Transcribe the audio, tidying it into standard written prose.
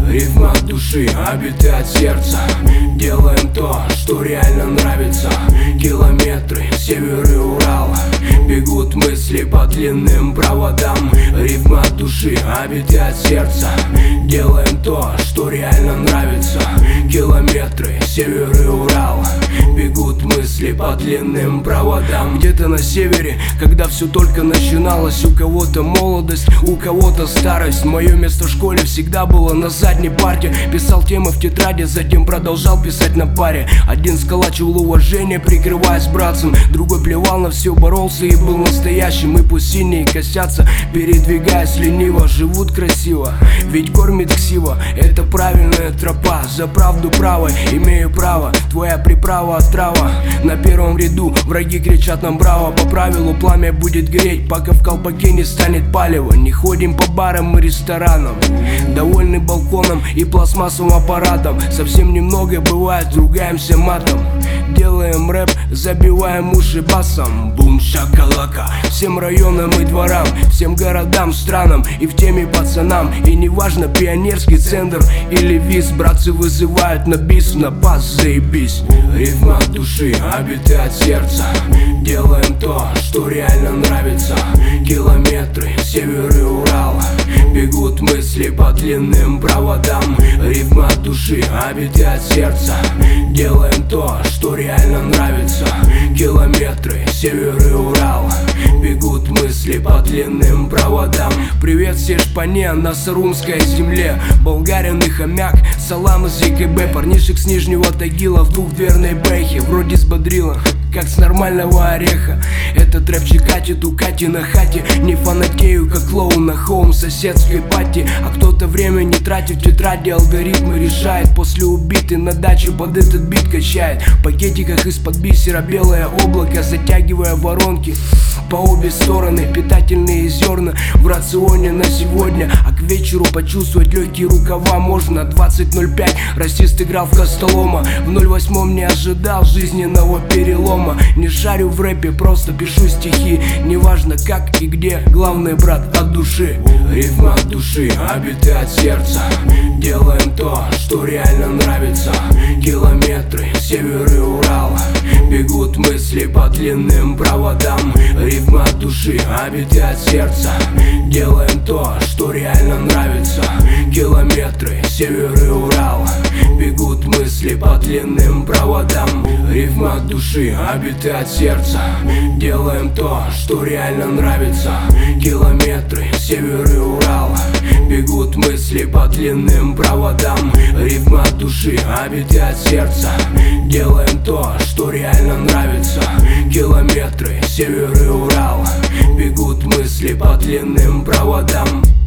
Ритм от души, а биты от сердца. Делаем то, что реально нравится. Километры, север и Урал. Бегут мысли по длинным проводам. Ритм от души, а биты от сердца. Делаем то, что реально нравится. Километры, север и Урал. Бегут мысли по длинным проводам. Где-то на севере, когда все только начиналось, у кого-то молодость, у кого-то старость. Мое место в школе всегда было на задней парте. Писал темы в тетради, затем продолжал писать на паре. Один сколачивал уважение, прикрываясь братцем. Другой плевал на все, боролся и был настоящим. И пусть синие косятся, передвигаясь лениво, живут красиво, ведь кормит ксива. Это правильная тропа, за правду правой имею право. Твоя приправа отрава. На первом ряду враги кричат нам браво. По правилу пламя будет греть, пока в колпаке не станет палево. Не ходим по барам и ресторанам, довольны балконом и пластмассовым аппаратом. Совсем немного бывает, ругаемся матом. Делаем рэп, забиваем уши басом. Бум шакалака. Всем районам и дворам, всем городам, странам и в теме пацанам. И неважно, пионерский центр или виз, братцы вызывают на бис, на бас, заебись. Ритм от души, а биты от сердца. Делаем то, что реально нравится. Километры, север и Урал. Бегут мысли по длинным проводам. Ритм от души, а биты от сердца. Делаем то, что реально нравится. Километры, север и Урал. Бегут мысли по длинным проводам. Привет всей шпане на Сарумской земле. Болгарин и хомяк, салам из ЕКБ. Парнишек с Нижнего Тагила в двухдверной бэхе. Вроде сбодрила, как с нормального ореха. Этот рэпчик катит у Кати на хате. Не фанатею, как клоун на хоум соседской пати. А кто-то время не тратит в тетради, алгоритмы решает. После убиты на даче под этот бит качает. В пакетиках из-под бисера белое облако, затягивая воронки по обе стороны. Питательные зерна в рационе на сегодня. А к вечеру почувствовать легкие рукава можно. 20:05 расист играл в Костолома. В 08 не ожидал жизненного перелома. Не шарю в рэпе, просто пишу стихи. Неважно как и где, главное, брат, от души. Ритм от души, а биты от сердца. Делаем то, что реально нравится. Километры, север и Урал. Бегут мысли по длинным проводам. Ритм от души, а биты от сердца. Делаем то, что реально нравится. Километры, север и Урал. Бегут мысли по длинным проводам. Ритм от души, а биты от сердца. Делаем то, что реально нравится. Километры, север и Урал. Бегут мысли по длинным проводам. Ритм от души, а биты от сердца. Делаем то, что реально нравится. Километры, север и Урал. Бегут мысли по длинным проводам.